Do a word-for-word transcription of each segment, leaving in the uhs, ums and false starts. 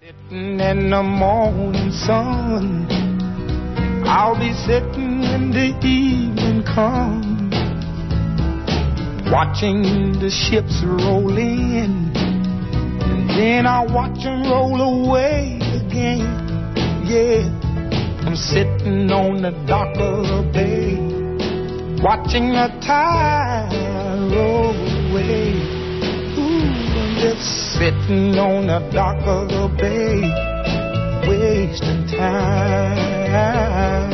Sitting in the morning sun, I'll be sitting when the evening comes, watching the ships roll in, and then I'll watch them roll away again. Yeah, I'm sitting on the dock of the bay, watching the tide roll away. Ooh, I'm just sitting on the dock of the bay, wasting time.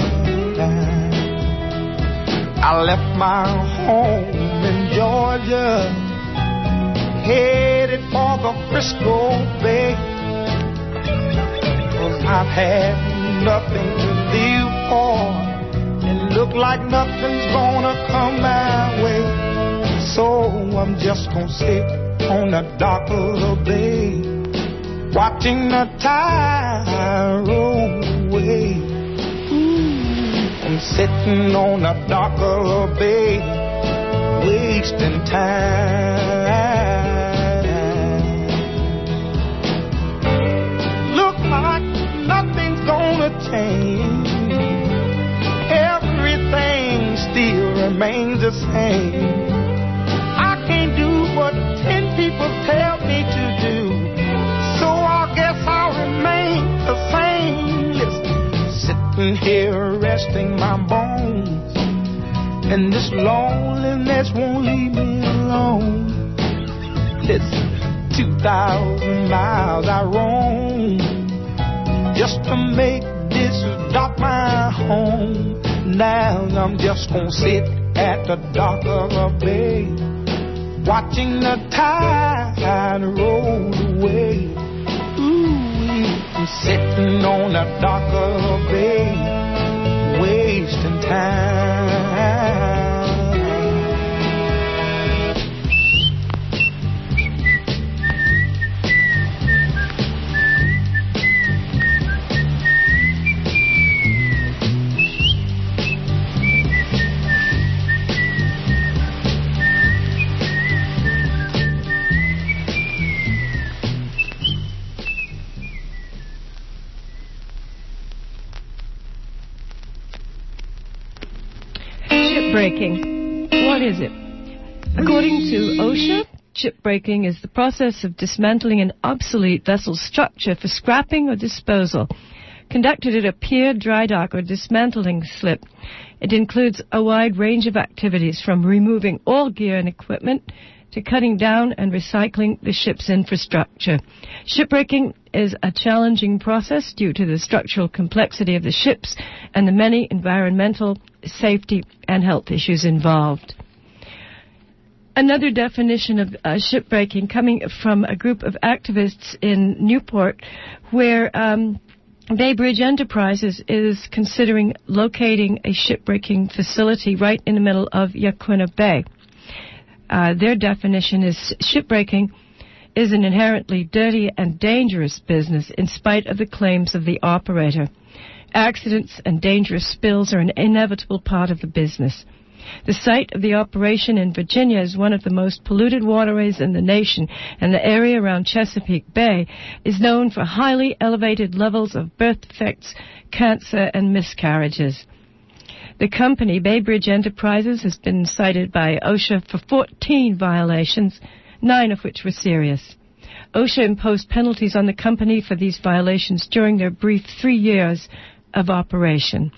I left my home in Georgia, headed for the Frisco Bay, 'cause I've had nothing to live for, and look like nothing's gonna come my way. So I'm just gonna sit on the dock of the bay, watching the tide roll away. Ooh, I'm sitting on the dock of the bay, wasting time. Look like nothing's gonna change, everything still remains the same. I can't do what ten people tell me to do, so I guess I'll remain the same. Listen, sitting here resting my bones, and this loneliness won't leave me alone. Listen, two thousand miles I roam just to make this dock my home. Now I'm just gonna sit at the dock of the bay, watching the tide roll away. Ooh, I'm sitting on the dock of the bay, wasting time. Shipbreaking. What is it? According to OSHA, shipbreaking is the process of dismantling an obsolete vessel structure for scrapping or disposal, conducted at a pier, dry dock, or dismantling slip. It includes a wide range of activities, from removing all gear and equipment to cutting down and recycling the ship's infrastructure. Shipbreaking is a challenging process due to the structural complexity of the ships and the many environmental, safety, and health issues involved. Another definition of uh, shipbreaking coming from a group of activists in Newport, where um, Bay Bridge Enterprises is considering locating a shipbreaking facility right in the middle of Yaquina Bay. Uh, their definition is shipbreaking is an inherently dirty and dangerous business in spite of the claims of the operator. Accidents and dangerous spills are an inevitable part of the business. The site of the operation in Virginia is one of the most polluted waterways in the nation, and the area around Chesapeake Bay is known for highly elevated levels of birth defects, cancer, and miscarriages. The company, Bay Bridge Enterprises, has been cited by OSHA for fourteen violations, nine of which were serious. OSHA imposed penalties on the company for these violations during their brief three years of operation.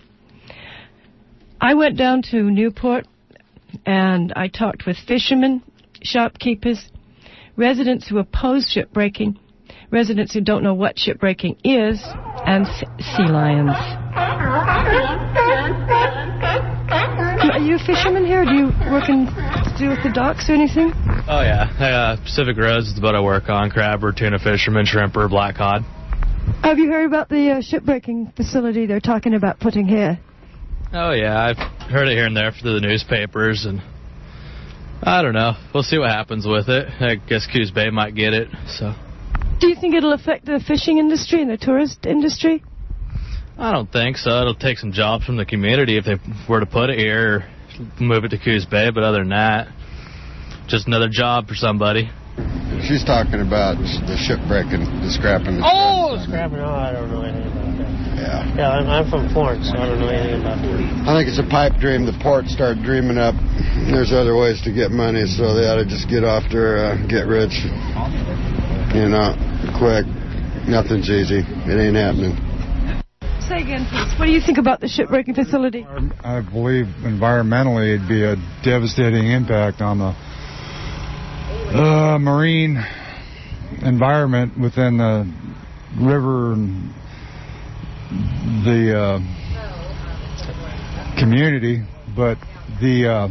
I went down to Newport and I talked with fishermen, shopkeepers, residents who oppose shipbreaking, residents who don't know what shipbreaking is, and sea lions. Are you a fisherman here? Do you work in to do with the docks or anything? Oh, yeah. Uh, Pacific Roads is what I work on. Crabber, tuna fisherman, shrimper, black cod. Have you heard about the uh, shipbreaking facility they're talking about putting here? Oh, yeah. I've heard it here and there through the newspapers, and I don't know. We'll see what happens with it. I guess Coos Bay might get it, so. Do you think it'll affect the fishing industry and the tourist industry? I don't think so. It'll take some jobs from the community if they were to put it here or move it to Coos Bay, but other than that, just another job for somebody. She's talking about the shipwrecking, the scrapping. The oh, scrapping. Oh, I don't know anything about that. Yeah. Yeah, I'm, I'm from Florence, so I don't know anything about that. I think it's a pipe dream. The port started dreaming up. There's other ways to get money, so they ought to just get off there, uh, get rich. You know, quick. Nothing's easy. It ain't happening. Say again, please. What do you think about the shipbreaking facility? I believe environmentally it'd be a devastating impact on the uh, marine environment within the river and the uh, community, but the uh,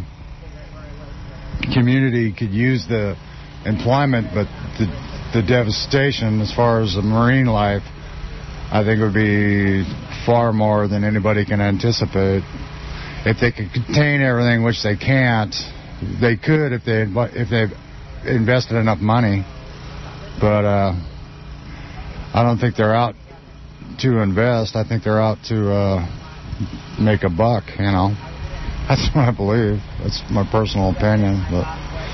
community could use the employment, but the, the devastation as far as the marine life, I think would be far more than anybody can anticipate. If they could contain everything, which they can't, they could if they if they've invested enough money. But uh, I don't think they're out to invest. I think they're out to uh, make a buck. You know, that's what I believe. That's my personal opinion. But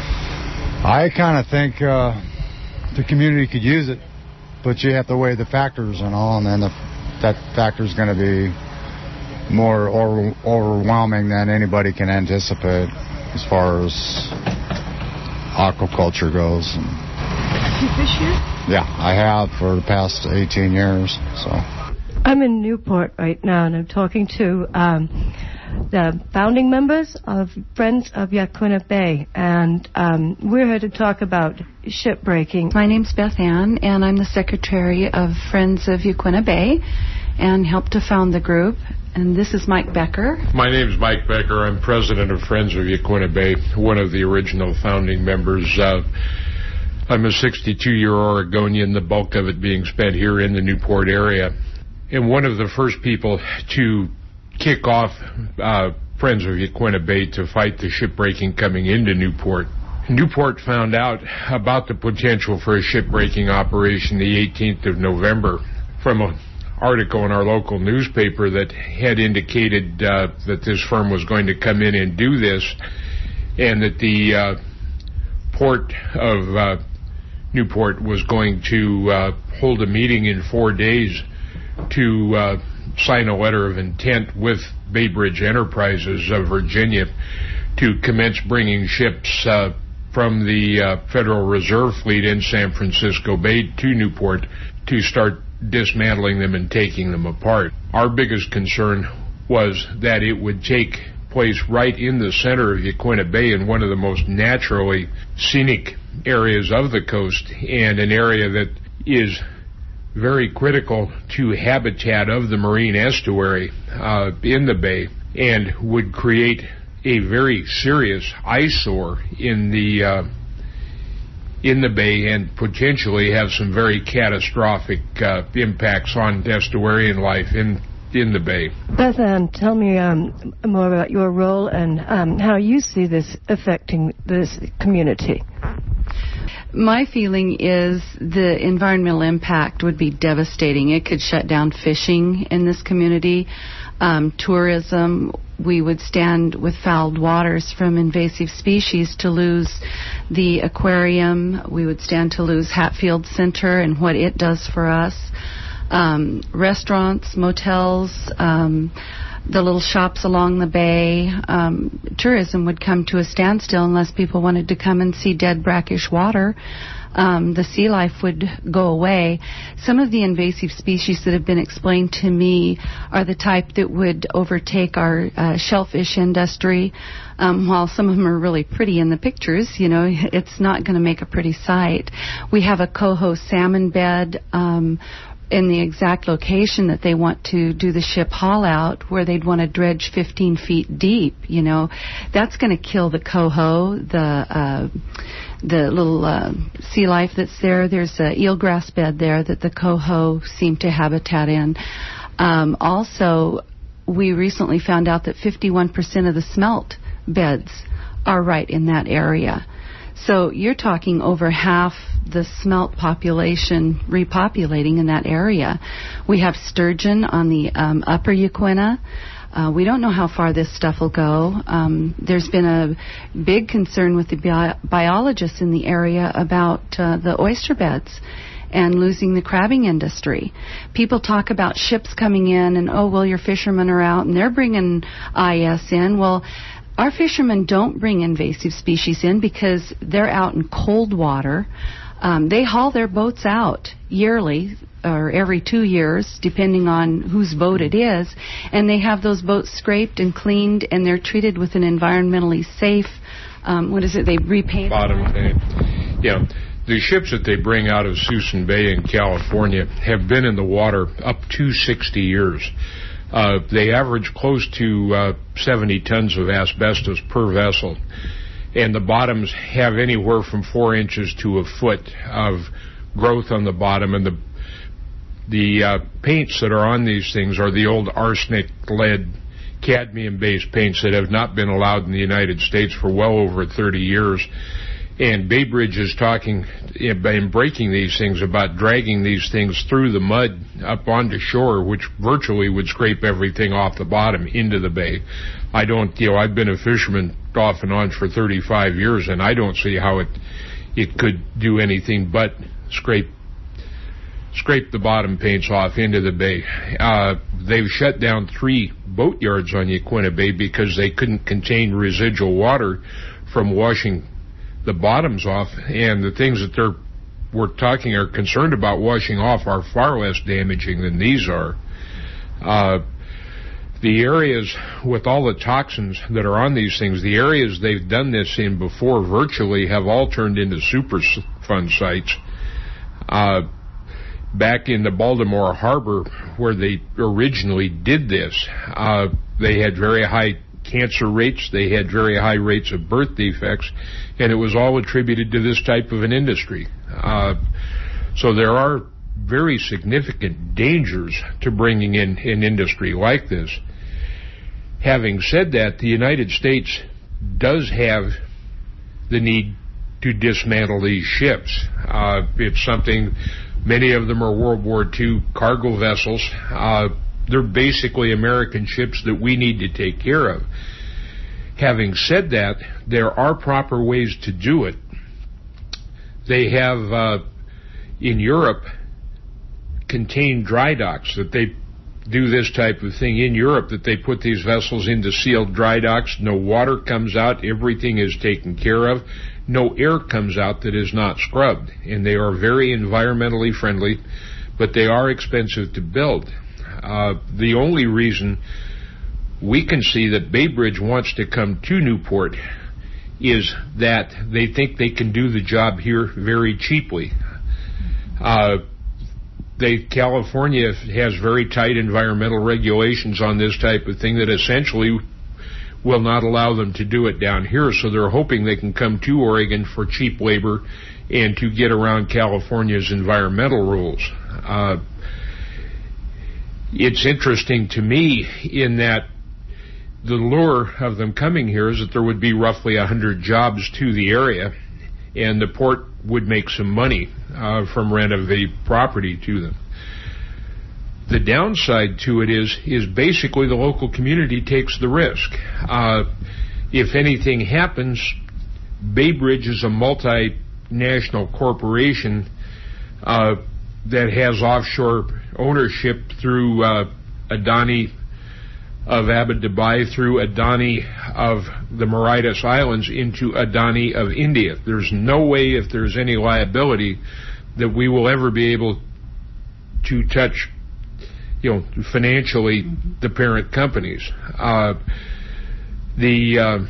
I kind of think uh, the community could use it. But you have to weigh the factors and all, and then the, that factor is going to be more over, overwhelming than anybody can anticipate as far as aquaculture goes. And, you fish here? Yeah, I have for the past eighteen years. So I'm in Newport right now, and I'm talking to um, the founding members of Friends of Yaquina Bay, and um, we're here to talk about shipbreaking. My name's Beth Ann, and I'm the secretary of Friends of Yaquina Bay, and helped to found the group. And this is Mike Becker. My name's Mike Becker. I'm president of Friends of Yaquina Bay, one of the original founding members. Uh, I'm a sixty-two-year Oregonian, the bulk of it being spent here in the Newport area. And one of the first people to kick off uh, Friends of Yaquina Bay to fight the shipbreaking coming into Newport. Newport found out about the potential for a shipbreaking operation the eighteenth of November from an article in our local newspaper that had indicated uh, that this firm was going to come in and do this, and that the uh, port of uh, Newport was going to uh, hold a meeting in four days to uh, sign a letter of intent with Bay Bridge Enterprises of Virginia to commence bringing ships uh, from the uh, Federal Reserve Fleet in San Francisco Bay to Newport to start dismantling them and taking them apart. Our biggest concern was that it would take place right in the center of Yaquina Bay, in one of the most naturally scenic areas of the coast, and an area that is very critical to habitat of the marine estuary uh, in the bay, and would create a very serious eyesore in the uh, in the bay, and potentially have some very catastrophic uh, impacts on estuarian life in in the bay. Beth Ann, tell me um, more about your role and um, how you see this affecting this community. My feeling is the environmental impact would be devastating. It could shut down fishing in this community, um, tourism. We would stand with fouled waters from invasive species to lose the aquarium. We would stand to lose Hatfield Center and what it does for us. Um, restaurants, motels, um, the little shops along the bay. Um, tourism would come to a standstill unless people wanted to come and see dead brackish water. Um, the sea life would go away. Some of the invasive species that have been explained to me are the type that would overtake our uh, shellfish industry. Um, while some of them are really pretty in the pictures, you know, it's not going to make a pretty sight. We have a coho salmon bed um, in the exact location that they want to do the ship haul out, where they'd want to dredge fifteen feet deep. You know, that's going to kill the coho, the uh, the little uh, sea life that's there. There's a eelgrass bed there that the coho seem to habitat in. Um, also, we recently found out that fifty-one percent of the smelt beds are right in that area. So you're talking over half the smelt population repopulating in that area. We have sturgeon on the um, upper Yaquina. Uh, we don't know how far this stuff will go. Um, there's been a big concern with the bi- biologists in the area about uh, the oyster beds and losing the crabbing industry. People talk about ships coming in and, oh, well, your fishermen are out and they're bringing I S in. Well, our fishermen don't bring invasive species in because they're out in cold water. Um, they haul their boats out yearly or every two years, depending on whose boat it is, and they have those boats scraped and cleaned, and they're treated with an environmentally safe, um, what is it, they repaint? Bottom paint. Yeah. The ships that they bring out of Suisun Bay in California have been in the water up to sixty years. Uh, they average close to uh, seventy tons of asbestos per vessel, and the bottoms have anywhere from four inches to a foot of growth on the bottom, and the the uh, paints that are on these things are the old arsenic, lead, cadmium-based paints that have not been allowed in the United States for well over thirty years. And Bay Bridge is talking, in breaking these things, about dragging these things through the mud up onto shore, which virtually would scrape everything off the bottom into the bay. I don't, you know, I've been a fisherman off and on for thirty-five years, and I don't see how it it could do anything but scrape scrape the bottom paints off into the bay. Uh, they've shut down three boatyards on Yaquina Bay because they couldn't contain residual water from washing the bottoms off, and the things that they're we're talking are concerned about washing off are far less damaging than these are. Uh, the areas with all the toxins that are on these things, the areas they've done this in before virtually have all turned into Superfund sites. Uh, back in the Baltimore Harbor, where they originally did this, uh, they had very high cancer rates, they had very high rates of birth defects, and it was all attributed to this type of an industry. Uh, so there are very significant dangers to bringing in an industry like this. Having said that, the United States does have the need to dismantle these ships. Uh, it's something, many of them are World War Two cargo vessels. Uh, They're basically American ships that we need to take care of. Having said that, there are proper ways to do it. They have, uh, in Europe, contained dry docks that they do this type of thing in Europe, that they put these vessels into sealed dry docks. No water comes out. Everything is taken care of. No air comes out that is not scrubbed. And they are very environmentally friendly, but they are expensive to build. Uh, the only reason we can see that Bay Bridge wants to come to Newport is that they think they can do the job here very cheaply. Uh, they, California has very tight environmental regulations on this type of thing that essentially will not allow them to do it down here, so they're hoping they can come to Oregon for cheap labor and to get around California's environmental rules. Uh, It's interesting to me in that the lure of them coming here is that there would be roughly one hundred jobs to the area, and the port would make some money uh, from rent of the property to them. The downside to it is is basically the local community takes the risk. Uh, if anything happens, Bay Bridge is a multinational corporation uh, that has offshore ownership through uh, Adani of Abu Dhabi, through Adani of the Mauritius Islands, into Adani of India. There's no way, if there's any liability, that we will ever be able to touch, you know, financially mm-hmm. the parent companies. Uh, the uh,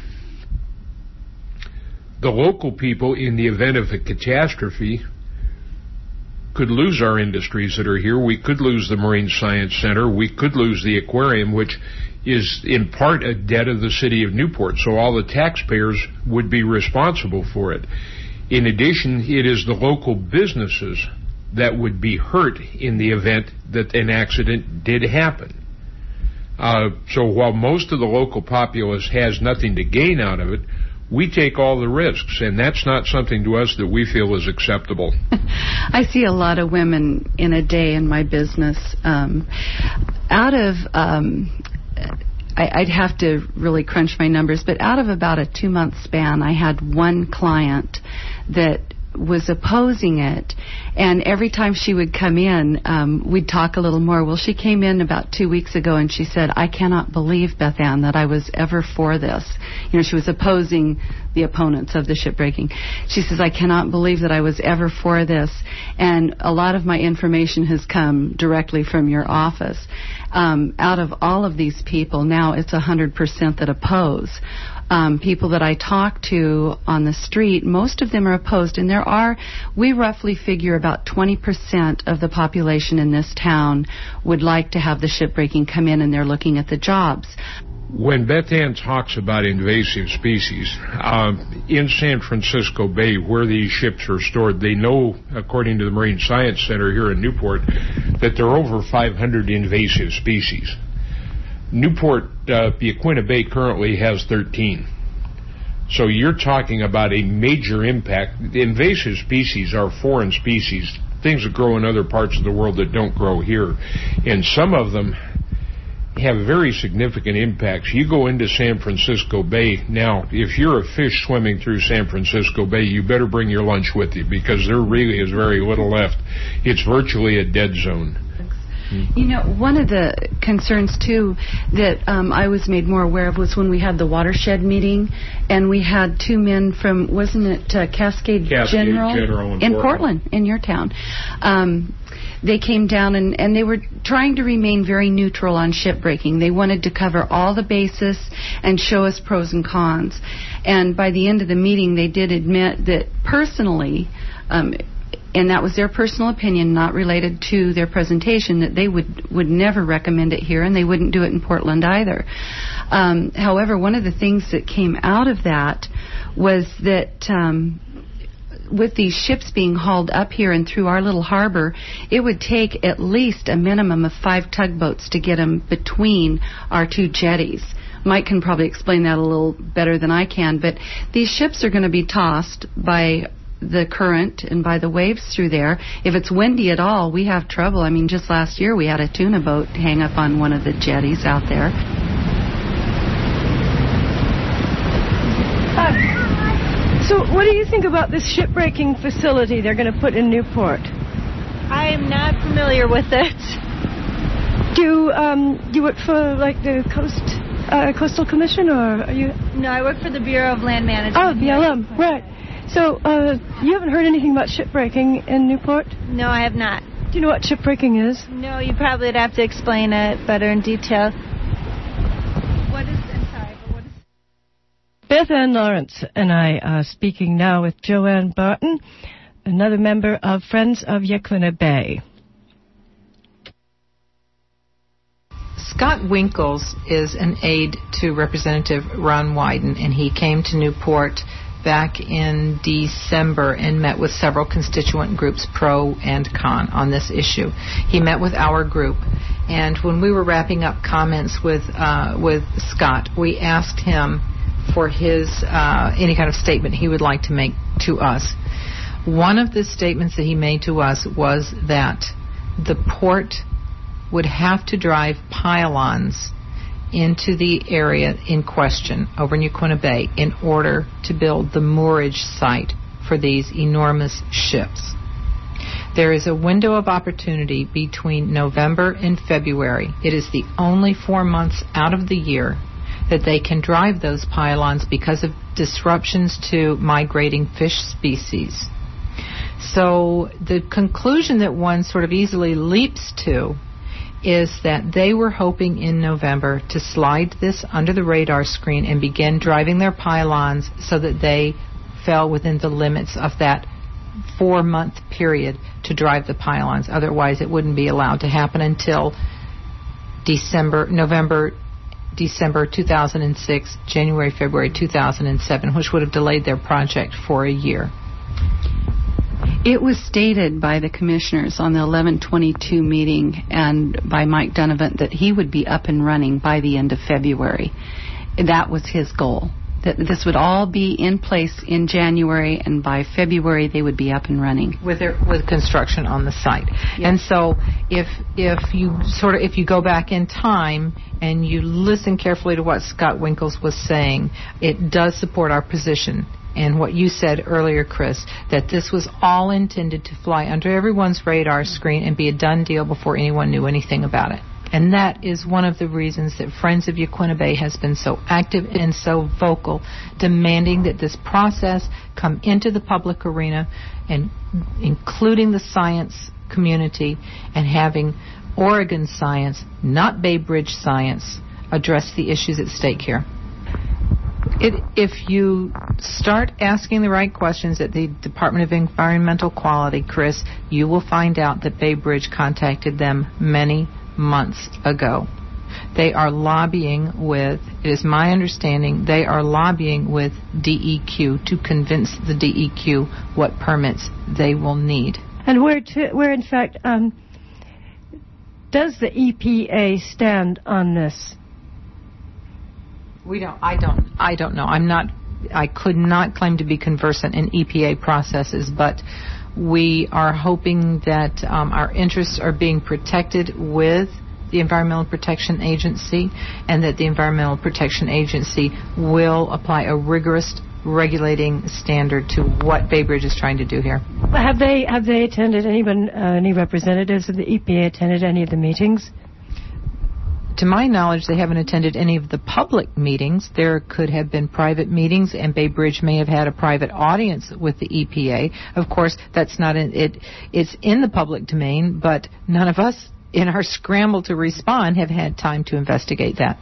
the local people, in the event of a catastrophe, could lose our industries that are here. We could lose the Marine Science Center. We could lose the aquarium, which is in part a debt of the city of Newport. So all the taxpayers would be responsible for it. In addition, it is the local businesses that would be hurt in the event that an accident did happen. Uh, so while most of the local populace has nothing to gain out of it, we take all the risks, and that's not something to us that we feel is acceptable. I see a lot of women in a day in my business. Um, out of um, I, I'd have to really crunch my numbers, but out of about a two-month span, I had one client that was opposing it, and every time she would come in, um, we'd talk a little more. Well, she came in about two weeks ago, and she said, I cannot believe, Beth Ann, that I was ever for this. You know, she was opposing the opponents of the shipbreaking. She says, I cannot believe that I was ever for this, and a lot of my information has come directly from your office. Um, out of all of these people, now it's one hundred percent that oppose. Um, people that I talk to on the street, most of them are opposed, and there are, we roughly figure about twenty percent of the population in this town would like to have the shipbreaking come in, and they're looking at the jobs. When Beth Ann talks about invasive species, um, in San Francisco Bay, where these ships are stored, they know, according to the Marine Science Center here in Newport, that there are over five hundred invasive species. Newport, uh, Yaquina Bay currently has thirteen. So you're talking about a major impact. The invasive species are foreign species, things that grow in other parts of the world that don't grow here. And some of them have very significant impacts. You go into San Francisco Bay, now, if you're a fish swimming through San Francisco Bay, you better bring your lunch with you, because there really is very little left. It's virtually a dead zone. You know, one of the concerns, too, that um, I was made more aware of was when we had the watershed meeting, and we had two men from, wasn't it uh, Cascade, Cascade General? General in, in Portland. Portland, in your town. Um, they came down, and, and they were trying to remain very neutral on shipbreaking. They wanted to cover all the bases and show us pros and cons. And by the end of the meeting, they did admit that personally, um, and that was their personal opinion, not related to their presentation, that they would, would never recommend it here, and they wouldn't do it in Portland either. Um, however, one of the things that came out of that was that um, with these ships being hauled up here and through our little harbor, it would take at least a minimum of five tugboats to get them between our two jetties. Mike can probably explain that a little better than I can, but these ships are going to be tossed by the current and by the waves through there. If it's windy at all, we have trouble. I mean, just last year we had a tuna boat hang up on one of the jetties out there. Uh, so what do you think about this shipbreaking facility they're going to put in Newport? I am not familiar with it. Do you, um, do you work for, like, the Coast uh, Coastal Commission, or are you... No, I work for the Bureau of Land Management. Oh, B L M, right. So, uh, you haven't heard anything about shipbreaking in Newport? No, I have not. Do you know what shipbreaking is? No, you probably would have to explain it better in detail. What is, I'm sorry, but what is... Beth Ann Lawrence and I are speaking now with Joanne Barton, another member of Friends of Yaquina Bay. Scott Winkles is an aide to Representative Ron Wyden, and he came to Newport back in December and met with several constituent groups, pro and con, on this issue. He met with our group, and when we were wrapping up comments with uh, with Scott, we asked him for his uh, any kind of statement he would like to make to us. One of the statements that he made to us was that the port would have to drive pylons into the area in question over in Yaquina Bay in order to build the moorage site for these enormous ships. There is a window of opportunity between November and February. It is the only four months out of the year that they can drive those pylons because of disruptions to migrating fish species. So the conclusion that one sort of easily leaps to is that they were hoping in November to slide this under the radar screen and begin driving their pylons so that they fell within the limits of that four-month period to drive the pylons. Otherwise, it wouldn't be allowed to happen until December, November, December two thousand six, January, February two thousand seven, which would have delayed their project for a year. It was stated by the commissioners on the eleven twenty-two meeting and by Mike Donovan that he would be up and running by the end of February. That was his goal. that this would all be in place in January, and by February they would be up and running with their, with construction on the site. Yes. And so, if if you sort of if you go back in time and you listen carefully to what Scott Winkles was saying, it does support our position. And what you said earlier, Chris, that this was all intended to fly under everyone's radar screen and be a done deal before anyone knew anything about it. And that is one of the reasons that Friends of Yaquina Bay has been so active and so vocal, demanding that this process come into the public arena, and including the science community, and having Oregon science, not Bay Bridge science, address the issues at stake here. It, if you start asking the right questions at the Department of Environmental Quality, Chris, you will find out that Bay Bridge contacted them many months ago. They are lobbying with, it is my understanding, they are lobbying with D E Q to convince the D E Q what permits they will need. And where, to, where in fact, um, does the E P A stand on this? We don't. I don't. I don't know. I'm not. I could not claim to be conversant in E P A processes, but we are hoping that um, our interests are being protected with the Environmental Protection Agency, and that the Environmental Protection Agency will apply a rigorous regulating standard to what Bay Bridge is trying to do here. Have they have they attended anyone? Uh, any representatives of the E P A attended any of the meetings? To my knowledge, they haven't attended any of the public meetings. There could have been private meetings, and Bay Bridge may have had a private audience with the E P A. Of course, that's not in, it. It's in the public domain, but none of us, in our scramble to respond, have had time to investigate that.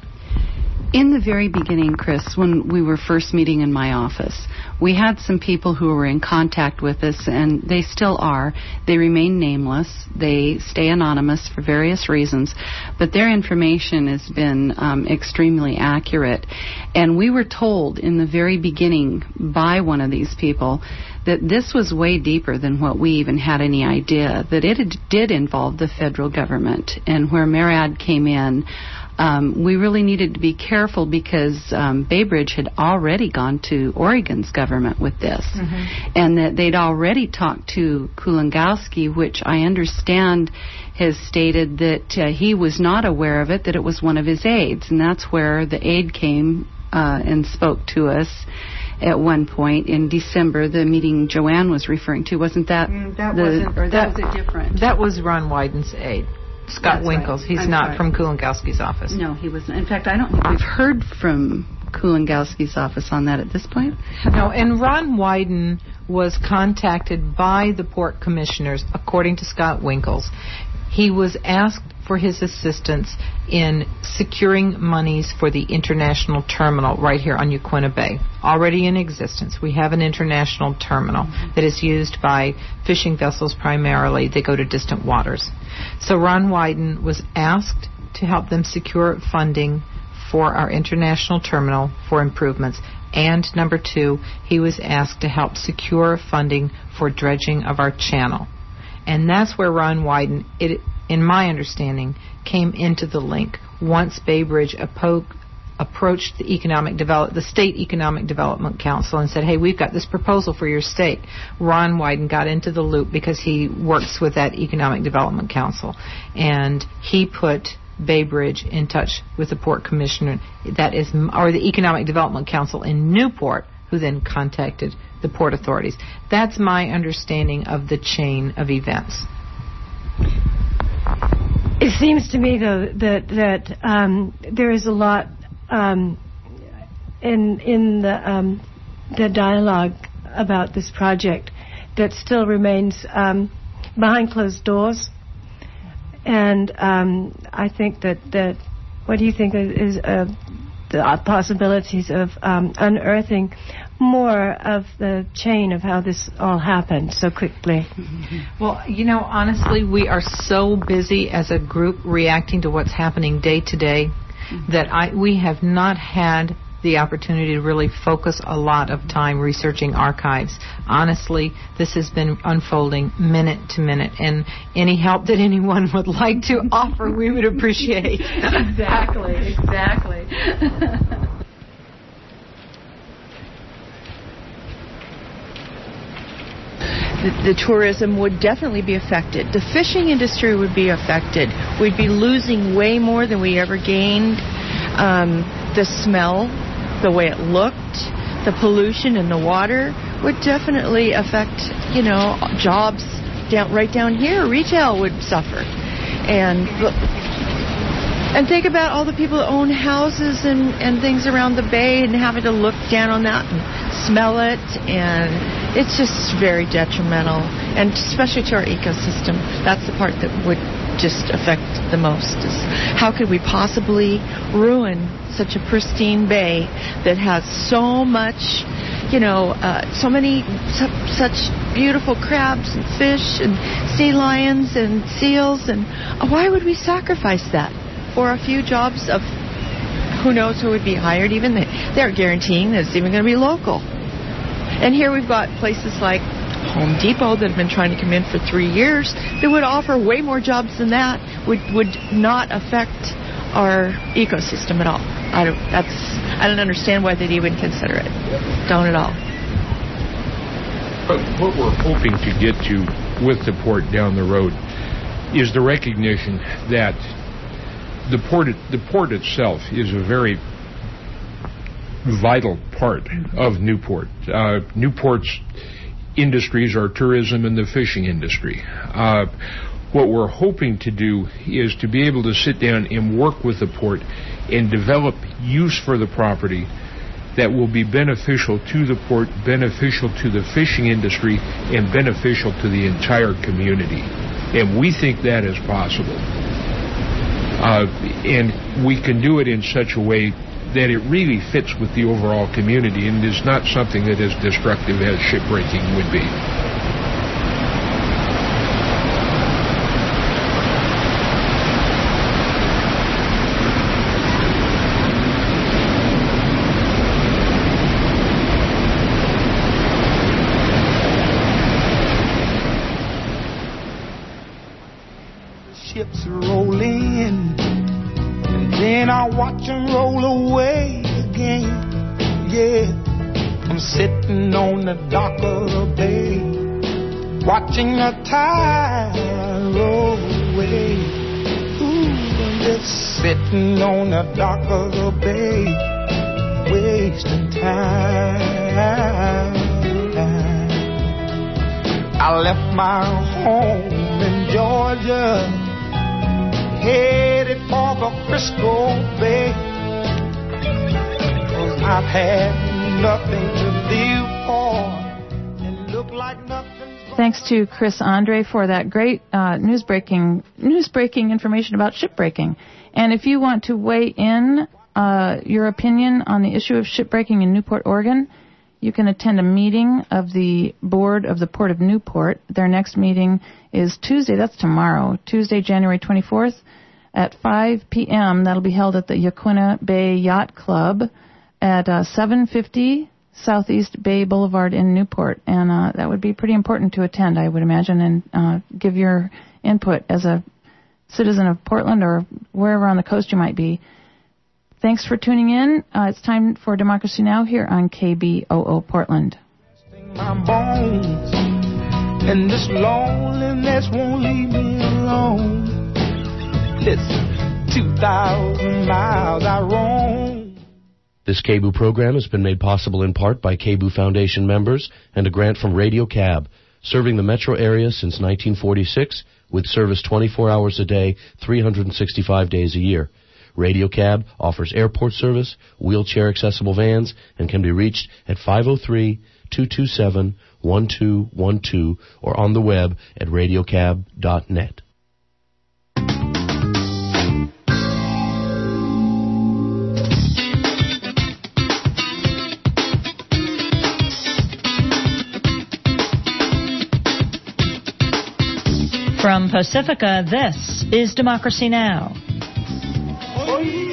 In the very beginning, Chris, when we were first meeting in my office, we had some people who were in contact with us, and they still are. They remain nameless. They stay anonymous for various reasons, but their information has been um, extremely accurate. And we were told in the very beginning by one of these people that this was way deeper than what we even had any idea, that it did involve the federal government. And where MARAD came in, Um, we really needed to be careful because um, Bay Bridge had already gone to Oregon's government with this, mm-hmm. and that they'd already talked to Kulongoski, which I understand has stated that uh, he was not aware of it, that it was one of his aides, and that's where the aide came uh, and spoke to us at one point in December, the meeting Joanne was referring to. Wasn't that, mm, that the, wasn't, or that, that was a different? That was Ron Wyden's aide. Scott That's Winkles. Right. He's I'm not sorry. from Kulongoski's office. No, he wasn't. In fact, I don't think we've heard from Kulongoski's office on that at this point. No, and Ron Wyden was contacted by the port commissioners, according to Scott Winkles. He was asked for his assistance in securing monies for the international terminal right here on Yaquina Bay, already in existence. We have an international terminal mm-hmm. that is used by fishing vessels primarily. They go to distant waters. So Ron Wyden was asked to help them secure funding for our international terminal for improvements. And number two, he was asked to help secure funding for dredging of our channel. And that's where Ron Wyden, it, in my understanding, came into the link once Bay Bridge appo- approached the economic develop, the State Economic Development Council and said, hey, we've got this proposal for your state. Ron Wyden got into the loop because he works with that Economic Development Council. And he put Bay Bridge in touch with the Port Commissioner, that is, or the Economic Development Council in Newport, who then contacted the port authorities. That's my understanding of the chain of events. It seems to me, though, that that um, there is a lot um, in in the um, the dialogue about this project that still remains um, behind closed doors, and um, I think that that what do you think is uh, the possibilities of um, unearthing more of the chain of how this all happened so quickly? Well, you know, honestly, we are so busy as a group reacting to what's happening day to day that I we have not had the opportunity to really focus a lot of time researching archives. Honestly, this has been unfolding minute to minute, and any help that anyone would like to offer, we would appreciate. Exactly, exactly. the, the tourism would definitely be affected. The fishing industry would be affected. We'd be losing way more than we ever gained. Um, the smell, the way it looked, the pollution in the water would definitely affect, you know, jobs down right down here. Retail would suffer. And and think about all the people that own houses and, and things around the bay and having to look down on that and smell it. And it's just very detrimental, and especially to our ecosystem. That's the part that would just affect the most. Is how could we possibly ruin such a pristine bay that has so much, you know, uh, so many, su- such beautiful crabs and fish and sea lions and seals, and why would we sacrifice that for a few jobs of who knows who would be hired? Even they, they're guaranteeing that it's even going to be local. And here we've got places like Home Depot that have been trying to come in for three years that would offer way more jobs than that, would would not affect our ecosystem at all. I don't. That's. I don't understand why they'd even consider it. Don't at all. But what we're hoping to get to with the port down the road is the recognition that the port, the port itself is a very vital part of Newport. Uh, Newport's industries are tourism and the fishing industry. Uh, what we're hoping to do is to be able to sit down and work with the port and develop use for the property that will be beneficial to the port, beneficial to the fishing industry, and beneficial to the entire community. And we think that is possible. Uh, and we can do it in such a way that it really fits with the overall community and is not something that is destructive as shipbreaking would be. Ships roll in, and then I watch them roll away again. Yeah, I'm sitting on the dock of the bay, watching the tide roll away. Ooh, I'm just sitting on the dock of the bay, wasting time. I left my home in Georgia, headed for the Frisco Bay, 'cause I've had nothing to live for, and look like nothing's gonna... Thanks to Chris Andre for that great uh, news breaking news breaking information about shipbreaking. And if you want to weigh in uh, your opinion on the issue of shipbreaking in Newport, Oregon, you can attend a meeting of the board of the Port of Newport. Their next meeting is Tuesday, that's tomorrow, Tuesday, January twenty-fourth at five p.m. That'll be held at the Yaquina Bay Yacht Club at uh, seven fifty Southeast Bay Boulevard in Newport. And uh, that would be pretty important to attend, I would imagine, and uh, give your input as a citizen of Portland or wherever on the coast you might be. Thanks for tuning in. Uh, it's time for Democracy Now! Here on K B O O Portland. My bones, and this loneliness won't leave me alone. Listen, two thousand miles I roam. This K B O O program has been made possible in part by K B O O Foundation members and a grant from Radio Cab, serving the metro area since nineteen forty-six with service twenty-four hours a day, three hundred sixty-five days a year. Radio Cab offers airport service, wheelchair-accessible vans, and can be reached at five oh three, two two seven, one two one two or on the web at radio cab dot net. From Pacifica, this is Democracy Now! Oh, yeah.